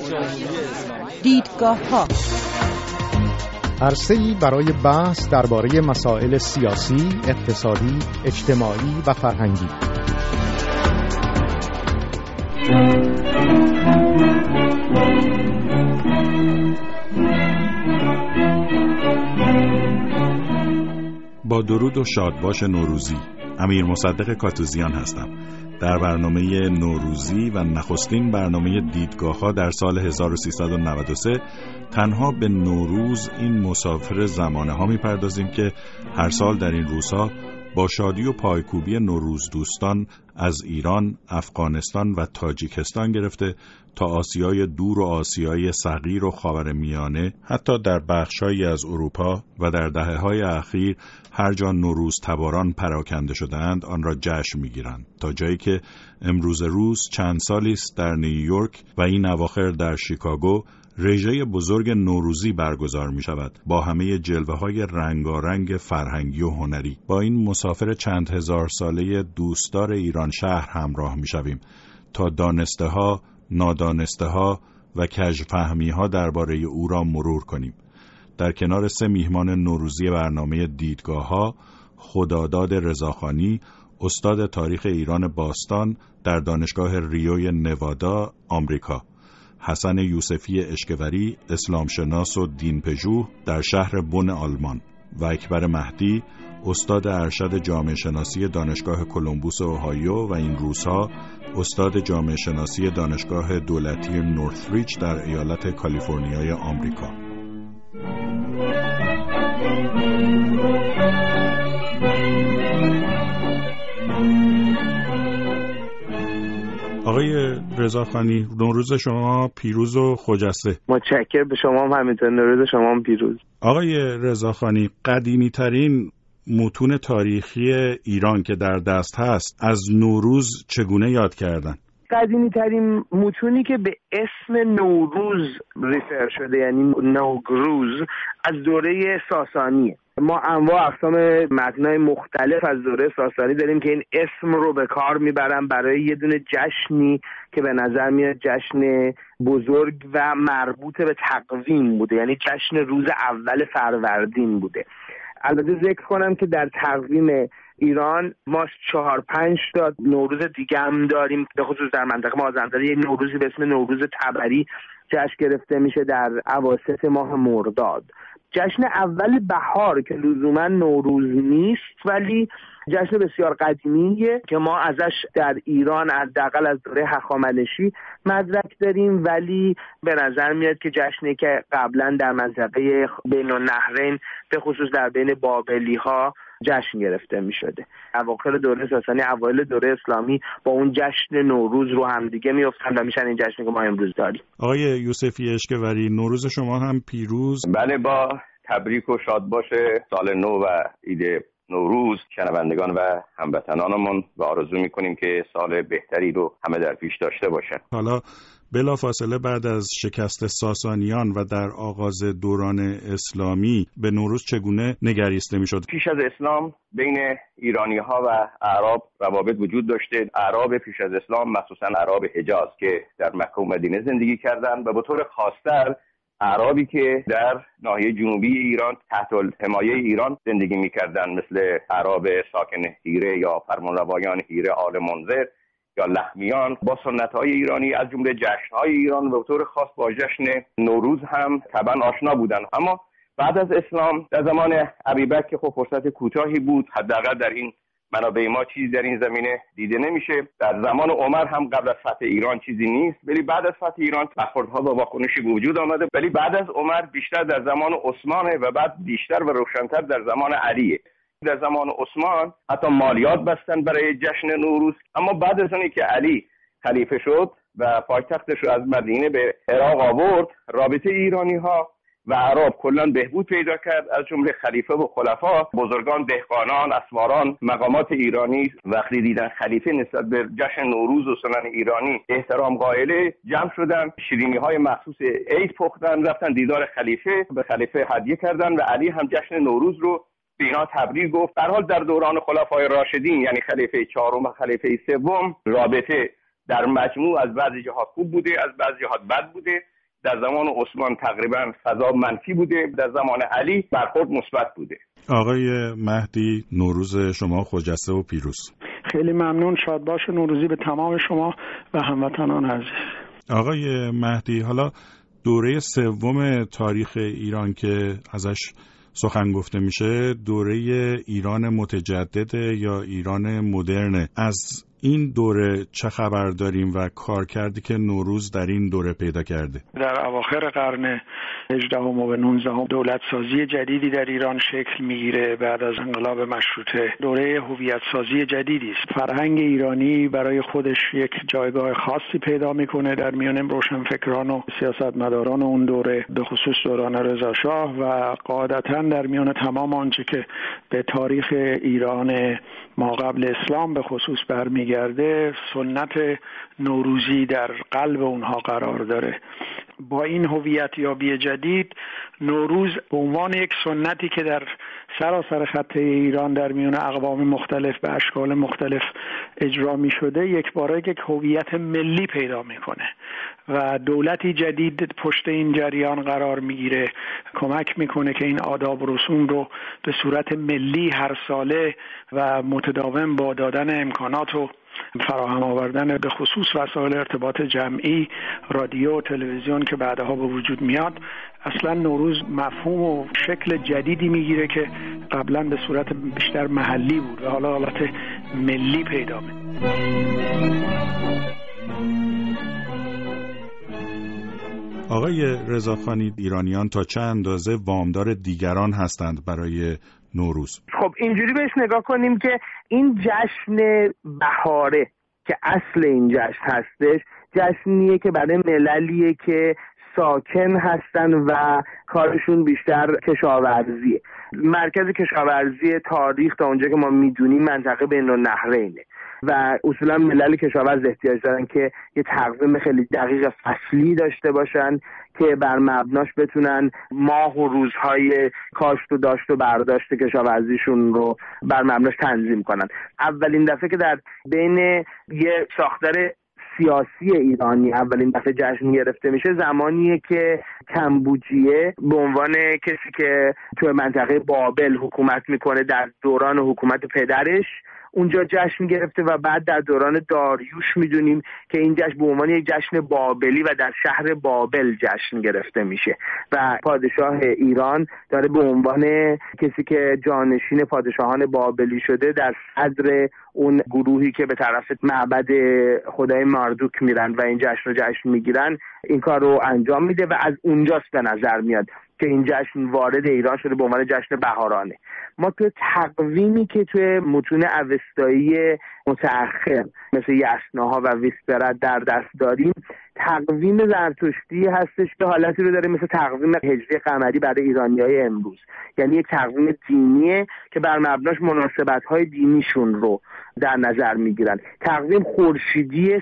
دیدگاه‌ها عرصه‌ای برای بحث درباره مسائل سیاسی، اقتصادی، اجتماعی و فرهنگی. با درود و شادباش نوروزی، امیر مصدق کاتوزیان هستم. در برنامه نوروزی و نخستین برنامه دیدگاه‌ها در سال 1393 تنها به نوروز، این مسافر زمانه ها می‌پردازیم که هر سال در این روزها با شادی و پایکوبی نوروز دوستان از ایران، افغانستان و تاجیکستان گرفته تا آسیای دور و آسیای صغیر و خاورمیانه، حتی در بخش‌هایی از اروپا و در دهه‌های اخیر هر جا نوروز تباران پراکنده شده‌اند آن را جشن می‌گیرند، تا جایی که امروز روز چند سالی است در نیویورک و این اواخر در شیکاگو رژه بزرگ نوروزی برگزار می شود با همه جلوه‌های رنگارنگ فرهنگی و هنری. با این مسافر چند هزار ساله دوستدار ایران شهر همراه می شویم تا دانسته ها، نادانسته ها و کژفهمی ها درباره او را مرور کنیم. در کنار 3 میهمان نوروزی برنامه دیدگاه ها، خداداد رضاخانی، استاد تاریخ ایران باستان در دانشگاه ریوی نوادا، آمریکا، حسن یوسفی اشکوری، اسلامشناس و دینپژوه در شهر بن آلمان، و اکبر مهدی، استاد ارشد جامعه شناسی دانشگاه کلمبوس اوهایو و این روزها استاد جامعه شناسی دانشگاه دولتی نورثریج در ایالت کالیفرنیای آمریکا. آقای رضاخانی، نوروز شما پیروز و خجسته. متشکرم، به شما هم همینطور، نوروز شما هم پیروز. آقای رضاخانی، قدیمی ترین متون تاریخی ایران که در دست هست از نوروز چگونه یاد کردن؟ قدیمی ترین متونی که به اسم نوروز ریفر شده، یعنی نوگروز، از دوره ساسانیه. ما انواع اقسام متن‌های مختلف از دوره ساسانی داریم که این اسم رو به کار میبرن برای یه دونه جشنی که به نظر میاد جشن بزرگ و مربوط به تقویم بوده، یعنی جشن روز اول فروردین بوده. البته ذکر کنم که در تقویم ایران ما 4-5 تا نوروز دیگه هم داریم، به خصوص در منطقه مازندران یه نوروزی به اسم نوروز تبری جشن گرفته میشه در اواسط ماه مرداد. جشن اول بهار که لزوما نوروز نیست ولی جشن بسیار قدیمیه که ما ازش در ایران حداقل از دوره هخامنشی مدرک داریم، ولی به نظر میاد که جشنی که قبلا در منطقه بین النهرین به خصوص در بین بابلی ها جشن گرفته می شده. اواخر دوره ساسانی، اوایل دوره اسلامی با اون جشن نوروز رو هم دیگه می افتن و میشن این جشنی که ما امروز داریم. آقای یوسفی اشکوری، نوروز شما هم پیروز. بله، با تبریک و شاد باشه سال نو و عید نوروز شنوندگان و هموطنانمون و آرزو میکنیم که سال بهتری رو همه در پیش داشته باشن. حالا بلافاصله بعد از شکست ساسانیان و در آغاز دوران اسلامی به نوروز چگونه نگریسته میشد؟ پیش از اسلام بین ایرانی ها و اعراب روابط وجود داشته. اعراب پیش از اسلام، مخصوصا اعراب حجاز که در مکه و مدینه زندگی کردند و به طور خاص‌تر اعرابی که در ناحیه جنوبی ایران تحت حمایه ایران زندگی می‌کردند، مثل اعراب ساکن حیره یا فرمانروایان حیره آل منذر یا لخمیان، با سنت‌های ایرانی از جمله جشن‌های ایران و به طور خاص با جشن نوروز هم طبعا آشنا بودند. اما بعد از اسلام در زمان ابوبکر که خب فرصت کوتاهی بود، حداقل در این منابع ما چیزی در این زمینه دیده نمیشه. در زمان عمر هم قبل از فتح ایران چیزی نیست، ولی بعد از فتح ایران برخوردها با واکنشی به وجود آمده، ولی بعد از عمر بیشتر در زمان عثمانه و بعد بیشتر و روشن‌تر در زمان علیه. در زمان عثمان حتی مالیات بستن برای جشن نوروز، اما بعد از اینکه علی خلیفه شد و پایتختش رو از مدینه به عراق آورد، رابطه ایرانی‌ها و اعراب کلا بهبود پیدا کرد. از جمله خلیفه و خلفا، بزرگان، دهقانان، اسواران، مقامات ایرانی وقتی دیدن خلیفه نسبت به جشن نوروز و سنن ایرانی احترام قائله، جمع شدن، شیرینی‌های مخصوص عید پختن، رفتن دیدار خلیفه، به خلیفه هدیه کردن و علی هم جشن نوروز رو به اینا تبریک گفت. در حال در دوران خلفای راشدین، یعنی خلیفه 4 و خلیفه 3، رابطه در مجموع از بعضی جهات خوب بوده، از بعضی جهات بد بوده. در زمان عثمان تقریبا فضا منفی بوده، در زمان علی برخورد مثبت بوده. آقای مهدی، نوروز شما خجسته و پیروز. خیلی ممنون. شادباش نوروزی به تمام شما و هموطنان عزیز. آقای مهدی، حالا دوره سوم تاریخ ایران که ازش سخن گفته میشه دوره ایران متجدد یا ایران مدرن. از این دوره چه خبر داریم و کارکردی که نوروز در این دوره پیدا کرده؟ در اواخر قرن 18 و 19 دولت سازی جدیدی در ایران شکل میگیره. بعد از انقلاب مشروطه دوره هویت سازی جدیدی است. فرهنگ ایرانی برای خودش یک جایگاه خاصی پیدا میکنه در میان روشنفکران و سیاستمداران اون دوره، به خصوص دوران رضا شاه، و قاعدتاً در میان تمام آنچه که به تاریخ ایران ما قبل اسلام به خصوص برمیگرده سنت نوروزی در قلب اونها قرار داره. با این هویت یابی جدید نوروز به عنوان یک سنتی که در سراسر خط ایران در میان اقوام مختلف به اشکال مختلف اجرا می شده یک باره یک هویت ملی پیدا میکنه و دولتی جدید پشت این جریان قرار میگیره، کمک میکنه که این آداب و رسوم رو به صورت ملی هر ساله و متداوم با دادن امکانات و فراهم آوردن به خصوص وسایل ارتباط جمعی، رادیو و تلویزیون که بعدها به وجود میاد، اصلا نوروز مفهوم و شکل جدیدی میگیره که قبلا به صورت بیشتر محلی بود و حالا حالت ملی پیدا میکنه. آقای رضاخانی، ایرانیان تا چه اندازه وامدار دیگران هستند برای نوروز؟ خب اینجوری بهش نگاه کنیم که این جشن بهاره که اصل این جشن هستش، جشنیه که برای مللیه که ساکن هستن و کارشون بیشتر کشاورزیه. مرکز کشاورزی تاریخ تا اونجا که ما میدونیم منطقه بین النهرینه و اصولا ملل کشاورز احتیاج دارن که یه تقویم خیلی دقیق فصلی داشته باشن که بر مبناش بتونن ماه و روزهای کاشت و داشت و برداشت کشاورزیشون رو بر مبناش تنظیم کنن. اولین دفعه که در بین یه ساختار سیاسی ایرانی اولین دفعه جشن گرفته میشه زمانیه که کمبوجیه به عنوان کسی که تو منطقه بابل حکومت میکنه در دوران حکومت پدرش اونجا جشن گرفته و بعد در دوران داریوش میدونیم که این جشن به عنوان یک جشن بابلی و در شهر بابل جشن گرفته میشه و پادشاه ایران داره به عنوان کسی که جانشین پادشاهان بابلی شده در صدر اون گروهی که به طرف معبد خدای ماردوک میرن و این جشن رو جشن میگیرن این کار رو انجام میده و از اونجاست به نظر میاد که این جشن وارد ایران شده به عنوان جشن بهارانه. ما تو تقویمی که توی متون اوستایی متأخر مثل یسناها و ویسپرت در دست داریم تقویم زرتشتی هستش که حالتی رو داره مثل تقویم هجری قمری برای ایرانیای امروز، یعنی یک تقویم دینیه که بر مبناش مناسبت‌های دینیشون رو در نظر میگیرن. تقویم خورشیدی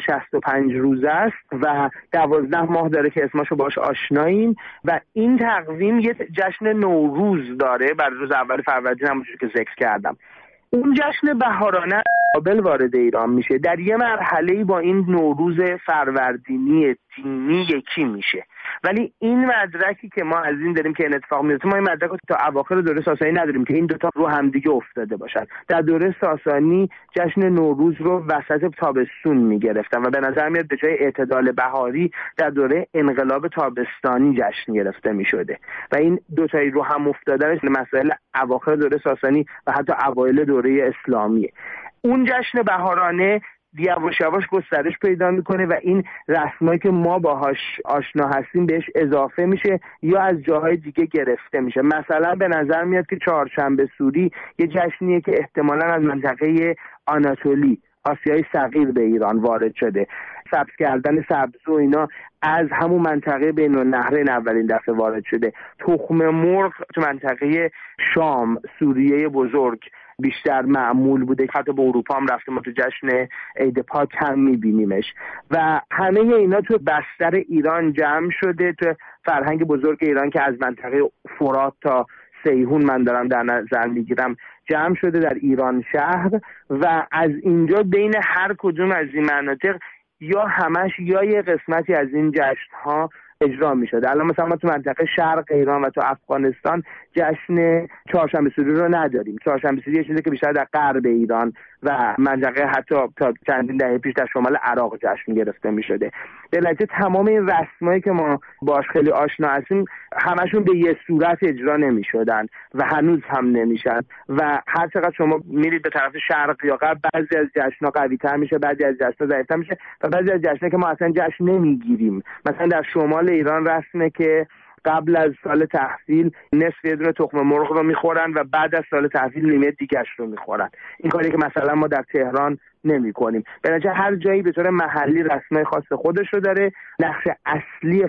365 روزه است و 12 ماه داره که اسمشو باش آشناییم و این تقویم یه جشن نوروز داره برای روز اول فروردین همونجوری که ذکر کردم. اون جشن بهارانه بابل وارد ایران میشه، در یه مرحله‌ای با این نوروز فروردینی دینی یکی میشه، ولی این مدرکی که ما از این داریم که این اتفاق میفته ما این مدرک رو تا اواخر دوره ساسانی نداریم که این دوتا رو همدیگه افتاده باشن. در دوره ساسانی جشن نوروز رو وسط تابستون میگرفتن و به نظر میاد به جای اعتدال بهاری در دوره انقلاب تابستانی جشن گرفته میشده و این دوتایی رو هم افتادنش مسائل اواخر دوره ساسانی و حتی اوایل دوره اسلامیه. اون جشن بهارانه یواش یواش گسترش پیدا میکنه و این رسمایی که ما باهاش آشنا هستیم بهش اضافه میشه یا از جاهای دیگه گرفته میشه. مثلا به نظر میاد که چهارشنبه سوری یه جشنیه که احتمالاً از منطقه آناتولی آسیای صغیر به ایران وارد شده. سبز کردن سبز و اینا از همون منطقه بین النهرین اولین دفعه وارد شده. تخم مرغ تو منطقه شام، سوریه بزرگ بیشتر معمول بوده، حتی به اروپا هم رفته، ما تو جشن عید پاک هم میبینیمش و همه اینا تو بستر ایران جمع شده، تو فرهنگ بزرگ ایران که از منطقه فرات تا سیهون من دارم در نظر میگیرم جمع شده در ایران شهر و از اینجا بین هر کدوم از این مناطق یا همش یا یه قسمتی از این جشن‌ها اجرا میشده. الان مثلا ما تو منطقه شرق ایران و تو افغانستان جشن چهارشنبه سوری رو نداریم. چهارشنبه سوری یه چیزی که بیشتر در غرب ایران و منطقه حتی تا چندین دهه پیش در شمال عراق جشن گرفته میشده. به نتیجه تمام این رسمایی که ما باش خیلی آشنا هستیم همشون به یه صورت اجرا نمیشدن و هنوز هم نمیشن و هر چقدر شما میرید به طرف شرق یا غرب بعضی از جشن‌ها قوی‌تر میشه، بعضی از جشن‌ها ضعیف‌تر میشه و بعضی از جشن‌ها که ما اصلا جشن نمیگیریم. مثلا در شمال ایران رسمه که قبل از سال تحصیل نصف یه دونه تخم مرغ رو میخورن و بعد از سال تحصیل نیمه دیگه‌اش رو میخورن. این کاری که مثلا ما در تهران نمی کنیم. به نتیجه هر جایی به طور محلی رسمای خاص خودش رو داره. نقش اصلی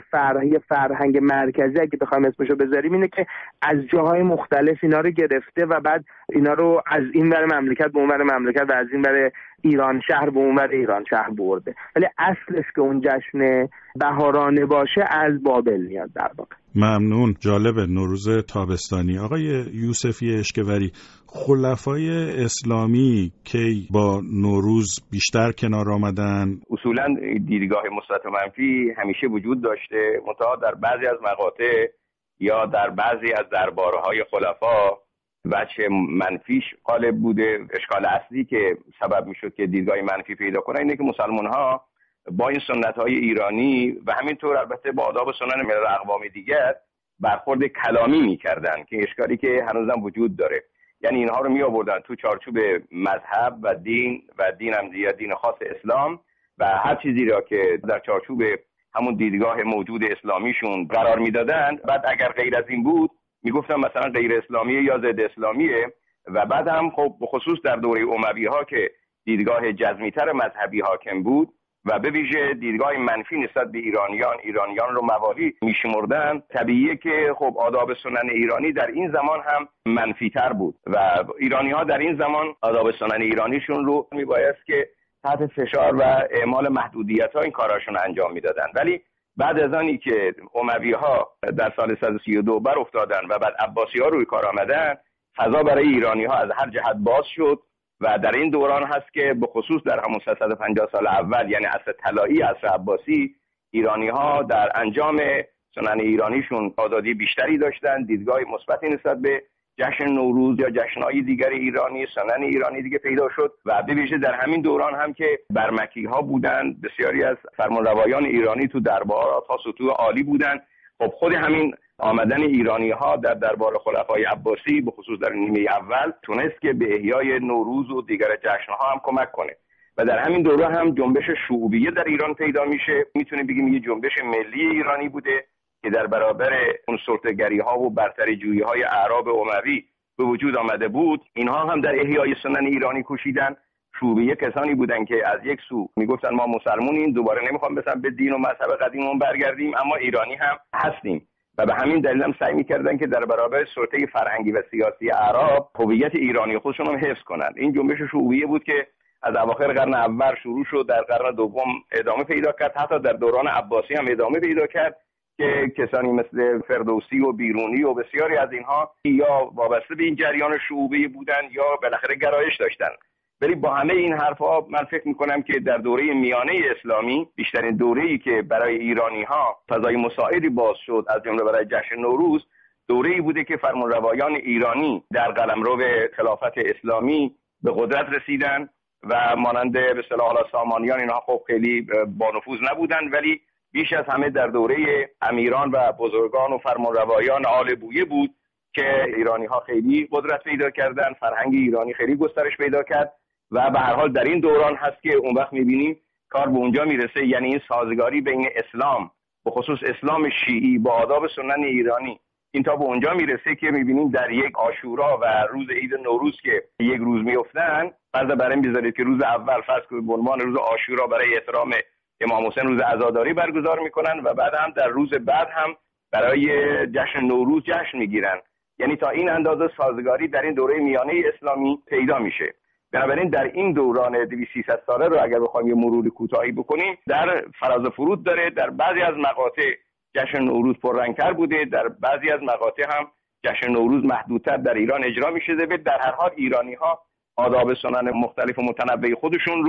فرهنگ مرکزی اگه بخوایم اسمشو بذاریم اینه که از جاهای مختلف اینا رو گرفته و بعد اینا رو از این ور مملکت به اون ور مملکت و از این ور ایران شهر به اون ور ایران شهر برده. ولی اصلش که اون جشن بهارانه باشه از بابل میاد در واقع. ممنون. جالب. نوروز تابستانی. آقای یوسفی اشکوری، خلفای اسلامی کی با نوروز بیشتر کنار آمدن؟ اصولا دیدگاه مثبت و منفی همیشه وجود داشته، منتها در بعضی از مقاطع یا در بعضی از دربارهای خلفا وجه منفیش غالب بوده. اشکال اصلی که سبب میشد که دیدگاه منفی پیدا کنه اینه که مسلمان‌ها با این سنت‌های ایرانی و همینطور البته با آداب سنن ملل اقوام دیگر برخورد کلامی می‌کردن که اشکالی که هنوزم وجود داره. یعنی اینها رو می‌آوردن تو چارچوب مذهب و دین هم دین خاص اسلام و هر چیزی را که در چارچوب همون دیدگاه موجود اسلامیشون قرار میدادن. بعد اگر غیر از این بود میگفتن مثلا غیر اسلامیه یا ضد اسلامیه. و بعد هم خب بخصوص در دوره اموی‌ها که دیدگاه جزمی‌تر مذهبی حاکم بود و به ویژه دیدگاه منفی نسبت به ایرانیان رو موالی میشمردن، طبیعیه که خب آداب سنن ایرانی در این زمان هم منفی‌تر بود و ایرانی‌ها در این زمان آداب سنن ایرانیشون رو میبایست که تحت فشار و اعمال محدودیت‌ها این کاراشون انجام میدادن. ولی بعد از آنی که اموی‌ها در سال 132 بر افتادن و بعد عباسی‌ها روی کار آمدن، فضا برای ایرانی‌ها از هر جهت باز شد و در این دوران هست که به خصوص در همون 350 سال اول، یعنی عصر طلایی عصر عباسی، ایرانی‌ها در انجام سنن ایرانیشون آزادی بیشتری داشتن، دیدگاه مثبتی نسبت به جشن نوروز یا جشن‌های دیگر ایرانی، سنن ایرانی دیگه پیدا شد و به ویژه در همین دوران هم که برمکی‌ها بودن، بسیاری از فرمانروایان ایرانی تو دربارات‌ها سطوح عالی بودن. خب خود همین آمدن ایرانی‌ها در دربار خلفای عباسی به خصوص در نیمه اول تونست که به احیای نوروز و دیگر جشن‌ها هم کمک کنه و در همین دوره هم جنبش شعوبیه در ایران پیدا میشه. میتونیم بگیم یه جنبش ملی ایرانی بوده که در برابر اون سلطه‌گری‌ها و برتری‌جویی‌های اعراب اموی به وجود آمده بود. اینها هم در احیای سنن ایرانی کوشیدن. شعوبیه کسانی بودن که از یک سو میگفتن ما مسلمونیم، دوباره نمیخوام مثلا به دین و مذهب قدیممون برگردیم، اما ایرانی هم هستیم و به همین دلیل هم سعی می‌کردن که در برابر سلطه فرهنگی و سیاسی اعراب هویت ایرانی خودشون رو حفظ کنن. این جنبش شعوبیه بود که از اواخر قرن اول شروع شد، در قرن دوم ادامه پیدا کرد، حتی در دوران عباسی هم ادامه پیدا کرد که کسانی مثل فردوسی و بیرونی و بسیاری از اینها یا وابسته به این جریان شعوبی بودن یا بالاخره گرایش داشتن. ولی با همه این حرفا من فکر میکنم که در دوره میانه اسلامی بیشترین دوره‌ای که برای ایرانی‌ها فضای مساعدی باز شد از جمله برای جشن نوروز، دوره‌ای بوده که فرمانروایان ایرانی در قلمرو خلافت اسلامی به قدرت رسیدن و مانند به اصطلاح سامانیان اینها خب خیلی با نفوذ نبودن، ولی بیش از همه در دوره امیران و بزرگان و فرمانروایان آل بویه بود که ایرانی‌ها خیلی قدرت پیدا کردن، فرهنگ ایرانی خیلی گسترش پیدا کرد و به هر حال در این دوران هست که اون وقت می‌بینیم کار به اونجا میرسه، یعنی این سازگاری بین اسلام به خصوص اسلام شیعی با آداب سنن ایرانی این تا به اونجا میرسه که می‌بینیم در یک عاشورا و روز عید نوروز که یک روز میافتن، فرض بر این بذارید که روز اول فرض کنید به عنوان روز عاشورا برای احترام امام حسین روز عزاداری برگزار میکنن و بعد هم در روز بعد هم برای جشن نوروز جشن میگیرن. یعنی تا این اندازه سازگاری در این دوره میانه اسلامی پیدا میشه. بنابراین در این دوران 200-300 ساله رو اگر بخوایم یه مرور کوتاهی بکنیم، در فراز و فرود داره. در بعضی از مقاطع جشن نوروز پررنگ‌تر بوده، در بعضی از مقاطع هم جشن نوروز محدودتر در ایران اجرا میشه. در هر حال ایرانی‌ها آداب سنن مختلف و متنوع خودشون رو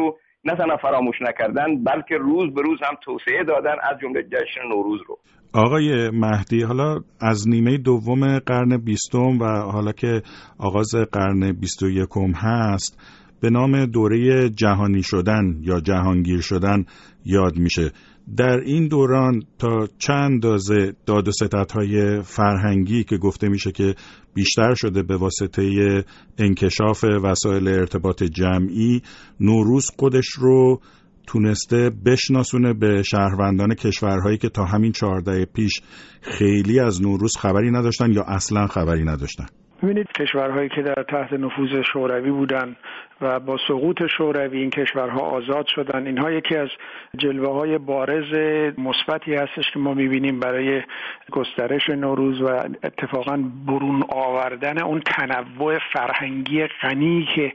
نه تنها فراموش نکردن بلکه روز به روز هم توسعه دادن، از جمله جشن نوروز رو. آقای مهدی، حالا از نیمه دوم قرن 20 و حالا که آغاز قرن 21 هست به نام دوره جهانی شدن یا جهانگیر شدن یاد میشه. در این دوران تا چند اندازه داد و ستدهای فرهنگی که گفته میشه که بیشتر شده به واسطه انکشاف وسایل ارتباط جمعی، نوروز خودش رو تونسته بشناسونه به شهروندان کشورهایی که تا همین 4 دهه پیش خیلی از نوروز خبری نداشتن یا اصلا خبری نداشتن. ببینید کشورهایی که در تحت نفوذ شوروی بودن و با سقوط شوروی این کشورها آزاد شدن، اینها یکی از جلوه‌های بارز مثبتی هستش که ما می‌بینیم برای گسترش نوروز و اتفاقاً برون آوردن اون تنوع فرهنگی غنی که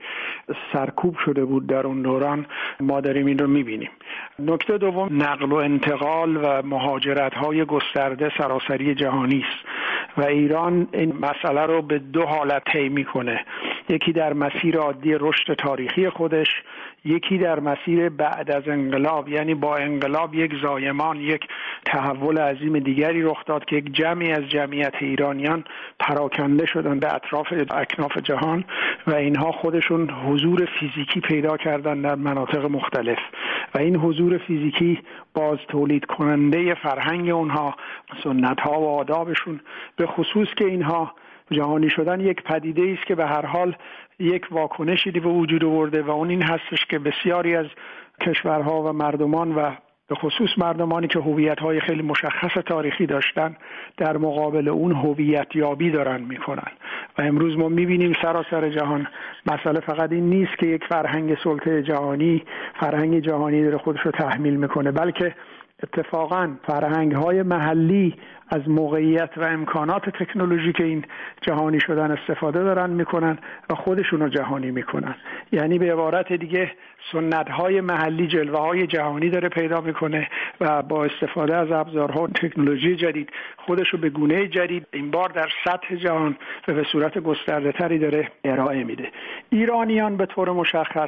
سرکوب شده بود در اون دوران. ما داریم این رو می‌بینیم. نکته دوم، نقل و انتقال و مهاجرت‌های گسترده سراسری جهانی است و ایران این مسئله رو به 2 حالت طی می‌کنه. یکی در مسیر عادی رشد تاریخی خودش، یکی در مسیر بعد از انقلاب، یعنی با انقلاب یک زایمان، یک تحول عظیم دیگری رخ داد که یک جمعی از جمعیت ایرانیان پراکنده شدن به اطراف اکناف جهان و اینها خودشون حضور فیزیکی پیدا کردن در مناطق مختلف و این حضور فیزیکی باز تولید کننده فرهنگ اونها، سنت‌ها و آدابشون، به خصوص که اینها جهانی شدن یک پدیده است که به هر حال یک واکنشی به وجود آورده و اون این هستش که بسیاری از کشورها و مردمان و به خصوص مردمانی که هویت‌های خیلی مشخص تاریخی داشتن در مقابل اون هویت یابی دارن میکنن و امروز ما میبینیم سراسر جهان مسئله فقط این نیست که یک فرهنگ سلطه جهانی، فرهنگ جهانی داره خودش رو تحمیل میکنه، بلکه اتفاقاً فرهنگ‌های محلی از موقعیت و امکانات تکنولوژیک این جهانی شدن استفاده دارن میکنن و خودشون رو جهانی میکنن. یعنی به عبارت دیگه سنت‌های محلی جلوه‌های جهانی داره پیدا میکنه و با استفاده از ابزارها و تکنولوژی جدید خودش رو به گونه جدید این بار در سطح جهان و به صورت گسترده‌تری داره ارائه میده. ایرانیان به طور مشخص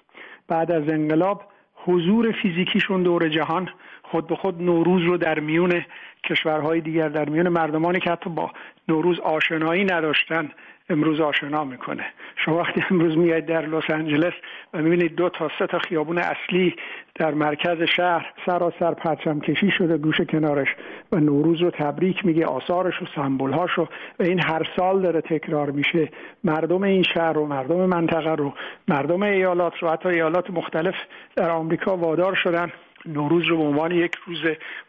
بعد از انقلاب حضور فیزیکیشون دور جهان خود به خود نوروز رو در میون کشورهای دیگر، در میون مردمانی که حتی با نوروز آشنایی نداشتن امروز آشنا میکنه. شما وقتی امروز میاید در لس آنجلس و میبینید 2 تا 3 تا خیابون اصلی در مرکز شهر سراسر پرچم کشی شده گوشه کنارش و نوروز رو تبریک میگه، آثارش و سمبول‌هاش رو، و این هر سال داره تکرار میشه. مردم این شهر رو، مردم منطقه رو، مردم ایالات رو، حتی ایالات مختلف در آمریکا وادار شدن نوروز رو به عنوان یک روز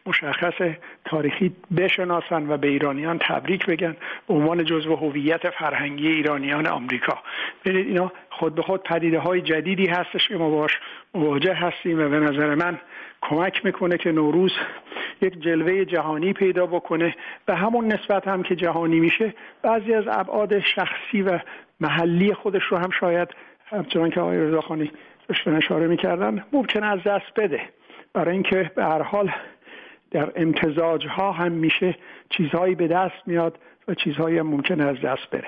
مشخص تاریخی بشناسن و به ایرانیان تبریک بگن به عنوان جزو هویت فرهنگی ایرانیان آمریکا. ببینید اینا خود به خود پدیده‌های جدیدی هستش که ما باهاش مواجه هستیم و به نظر من کمک میکنه که نوروز یک جلوه جهانی پیدا بکنه و همون نسبت هم که جهانی میشه بعضی از ابعاد شخصی و محلی خودش رو هم شاید همچنان که آقای رضاخانی داشتن اشاره میکردن ممکنه از دست بده، برای اینکه به هر حال در امتزاج‌ها هم میشه چیزهایی به دست میاد و چیزهایی هم ممکنه از دست بره.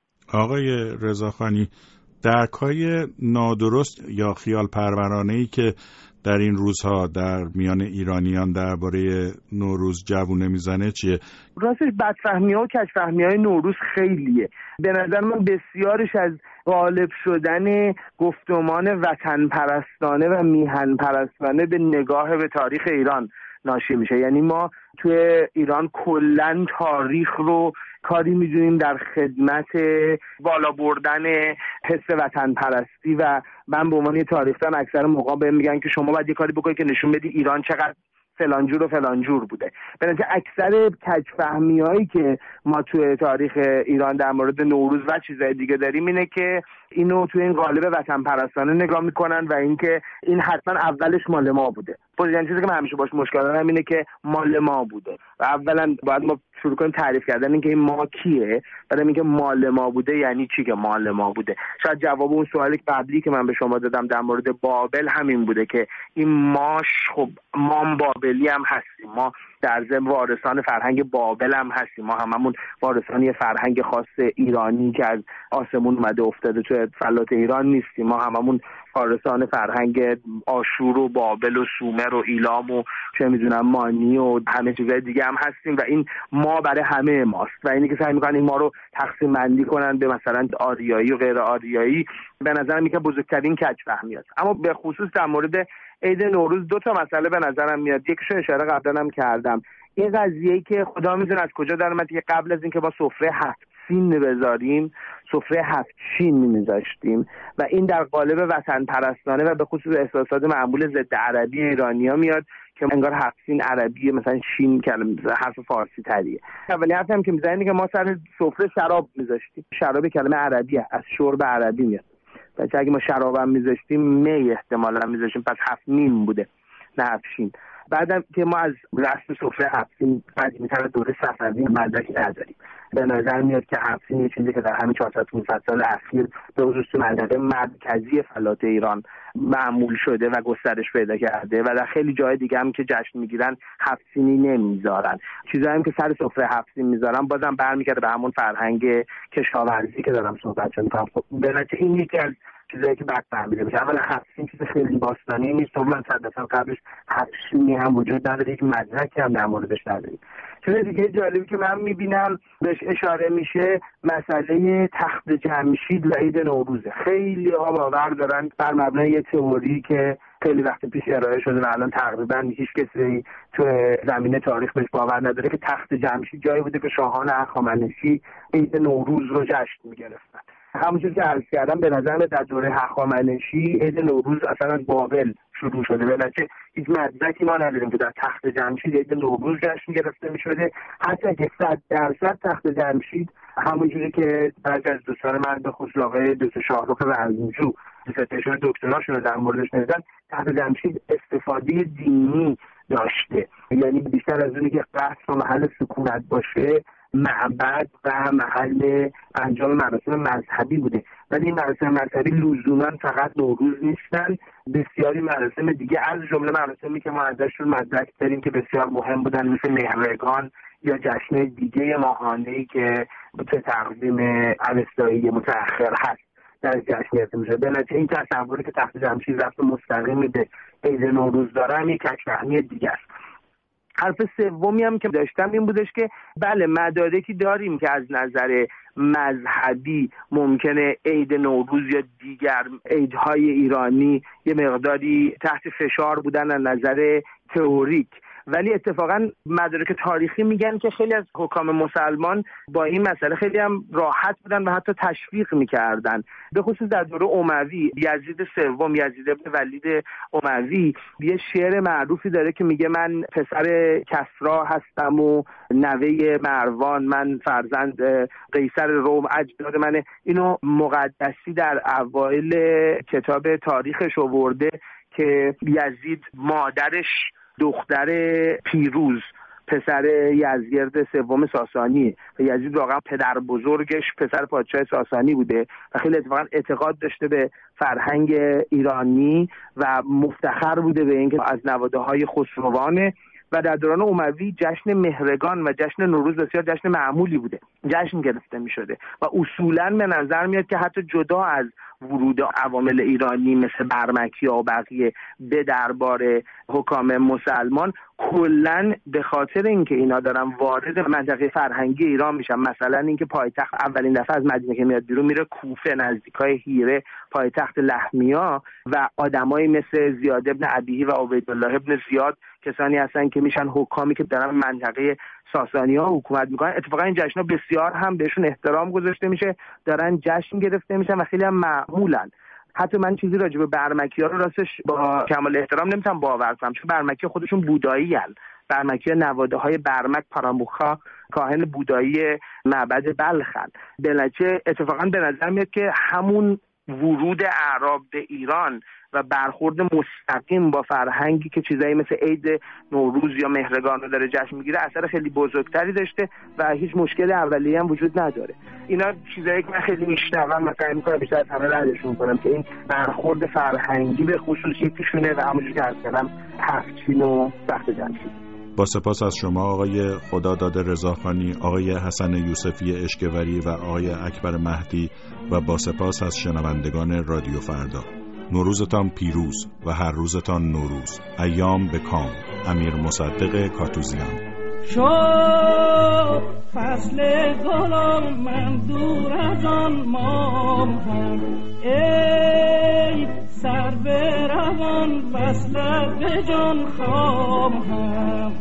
آقای رضاخانی، درک‌های نادرست یا خیال پرورانه‌ای که در این روزها در میان ایرانیان درباره نوروز جوونه میزنه چیه؟ راستش بدفهمی‌ها و کج‌فهمی‌های نوروز خیلیه. به نظر من بسیارش از غالب شدن گفتمان وطن پرستانه و میهن پرستانه به نگاه به تاریخ ایران ناشی میشه. یعنی ما توی ایران کلن تاریخ رو کاری میدونیم در خدمت بالا بردن حس وطن پرستی و من به عنوان تاریخدان اکثر موقع بهم میگن که شما باید یه کاری بکنید که نشون بدی ایران چقدر فلانجور و فلانجور بوده. به نظر اکثر کج‌فهمی‌هایی که ما توی تاریخ ایران در مورد نوروز و چیزهای دیگه داریم اینه که اینو توی این قالب وطن پرستانه نگاه میکنن و اینکه این حتما اولش مال ما بوده. یعنی چیزی که من همیشه باش مشکل دارم اینه که مال ما بوده و اولا باید ما شروع کنیم تعریف کردن اینکه این ما کیه، بعد اینکه مال ما بوده یعنی چی که مال ما بوده. شاید جواب اون سوالی قبلی که من به شما دادم در مورد بابل همین بوده که این ماش، خب ما بابلی هم هستیم، ما در ضمن وارثان فرهنگ بابل هم هستیم. ما هممون وارثان فرهنگ خاص ایرانی که از آسمون اومده افتاده تو فلات ایران نیستیم. ما هممون وارثان فرهنگ آشور و بابل و سومر و ایلام و چه میدونم مانی و همه چیزای دیگه هم هستیم و این ما برای همه ماست و اینی که سعی میکنن این ما رو تقسیم بندی کنن به مثلا آریایی و غیر آریایی به نظر میاد بزرگترین کج‌فهمی است. اما به خصوص در مورد عید نوروز دو تا مسئله به نظرم میاد. یکیشو اشاره قبلا هم کردم، این قضیه‌ای که خدا میدونه از کجا در اومد که قبل از اینکه با سفره 7 سین بذاریم سفره 7 چین می‌ذاشتیم و این در قالب وطن پرستانه و به خصوص احساسات معمول ضد عربی ایرانی‌ها میاد که انگار 7 سین عربی مثلا شین کلمه حرف فارسی تریه. اولی حرفی هم که می‌زنیم که ما سر سفره شراب می‌ذاشتیم. شراب کلمه عربیه، از شرب عربی میاد. و اگه ما شراب هم می‌ذاشتیم می احتمالاً می‌ذاشتیم، پس 7 نیم بوده نه 7 شین. بعدم که ما از رسم سفره 7 سین قدیمی‌تر دوره صفوی مدرکی نداریم. به نظر میاد که 7 سین یه چیزی که در همین 400 سال اخیر به خصوص منطقه مرکزی فلات ایران معمول شده و گسترش پیدا کرده و در خیلی جای دیگه هم که جشن میگیرن 7 سینی نمیذارن. چیزایی هم که سر سفره 7 سین میذارن بازم برمیگرده به همون فرهنگ کشاورزی که دارم صحبت می‌کنم. خب بلکه این یکی از چیزایی که بعد فهمیده میشه. اولا 7 سین چیز خیلی باستانی نیست، من 100 سال قبلش 7 سینی هم وجود نداره، یک مدرکی هم در موردش نداریم. چیز دیگه جالبی که من میبینم بهش اشاره میشه مسئله تخت جمشید و عید نوروزه. خیلی ها باور دارن بر مبنای یه تئوری که خیلی وقت پیش ارائه شده و الان تقریبا هیچ کسی تو زمینه تاریخ بهش باور نداره که تخت جمشید جایی بوده که شاهان هخامنشی عید نوروز رو جشن میگرفتن. همونجور که عرض کردم به نظر در دوره هخامنشی عید نوروز اصلا از بابل شروع شده، ولی هیچ مدرکی ما نداریم که در تخت جمشید عید نوروز جشن گرفته می‌شده. حتی که 100% تخت جمشید همونجوری که بعضی از دوستان من به خصوص آقای دکتر شاهرخ ورزوجو ستشون دکتراشون رو در موردش نوشتن، تخت جمشید استفاده دینی داشته، یعنی بیشتر از اونی که قصر و محل سکونت باشه معبد و محل انجام مراسم مذهبی بوده. ولی این مراسم مذهبی لزوما فقط نوروز نیستن، بسیاری مراسم دیگه از جمله مراسمی که ما ازشون مدرک داریم که بسیار مهم بودن مثل مهرگان یا جشن دیگه ماهانه‌ای که به تقویم اوستایی متأخر هست در جشن گرفته میشه. به نتیجه این تصوری که تخت جمشید رفت مستقیم به عید نوروز داره یک کج‌فهمی دیگه است. حرف سومی هم که داشتم این بودش که بله مدارکی داریم که از نظر مذهبی ممکنه عید نوروز یا دیگر عیدهای ایرانی یه مقداری تحت فشار بودن از نظر تئوریک، ولی اتفاقا مدارک تاریخی میگن که خیلی از حکام مسلمان با این مسئله خیلی هم راحت بودن و حتی تشویق میکردن. به خصوص در دوره اموی یزید سوم، یزید ابن ولید اموی، یه شعر معروفی داره که میگه من پسر کسری هستم و نوه مروان، من فرزند قیصر روم، اجداد منه. اینو مقدسی در اوایل کتاب تاریخش آورده که یزید مادرش دختر پیروز پسر یزگرد سوم ساسانیه و یزید واقعا پدر بزرگش پسر پادشاه ساسانی بوده و خیلی اتفاقا اعتقاد داشته به فرهنگ ایرانی و مفتخر بوده به اینکه از نواده‌های خسروانه. و در دوران اموی جشن مهرگان و جشن نوروز بسیار جشن معمولی بوده، جشن گرفته می شده و اصولاً به نظر میاد که حتی جدا از ورود عوامل ایرانی مثل برمکی‌ها و بقیه به دربار حکام مسلمان، کلاً به خاطر اینکه اینا دارن وارد منطقه فرهنگی ایران میشن، مثلا اینکه پایتخت اولین دفعه از مدینه که میاد بیرون میره کوفه نزدیکای هیره، پایتخت لحمیا، و آدمایی مثل زیاد ابن ابیهی و عبیدالله ابن زیاد کسانی هستن که میشن حکامی که دارن منطقه ساسانی‌ها حکومت میکنن. اتفاقا این جشن‌ها بسیار هم بهشون احترام گذاشته میشه، دارن جشن گرفته میشن و خیلی هم معمولن. حتی من چیزی راجع به برمکی‌ها رو راستش با کمال احترام نمیتونم باور کنم، چون برمکی‌ها خودشون بودایی هستن. برمکی‌ها نواده‌های برمک پاراموخا کاهن بودایی معبد بلخن. بلکه اتفاقا به نظر میاد که همون ورود اعراب به ایران و برخورد مستقیم با فرهنگی که چیزایی مثل عید نوروز یا مهرگان رو داره جشن میگیره اثر خیلی بزرگتری داشته و هیچ مشکل اولیه‌ای هم وجود نداره. اینا چیزایی که من خیلی میشنوم و سعی می‌کنم بیشتر از همه ردشون کنم که این برخورد فرهنگی به خصوصیتشونه و همونجوری که عرض کردم 7 چین و تخت جمشید. با سپاس از شما آقای خداداد رضاخانی، آقای حسن یوسفی اشکوری و آقای اکبر مهدی و با سپاس از شنوندگان رادیو فردا. نوروزتان پیروز و هر روزتان نوروز. ایام به کام. امیر مصدق کاتوزیان. شد فصل گلم من دور از آن مام هم، ای سر به روان وصل به جان خوام هم.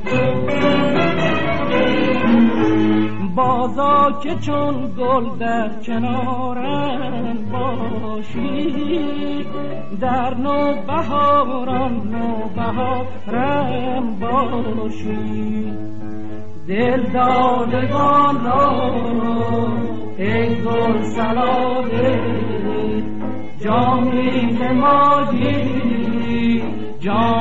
بازا که چون گل در کنارم باشی، در نوبهاران نوبهارم باشی. دل دادگان را ای گل سلاده، جامی نمایی جام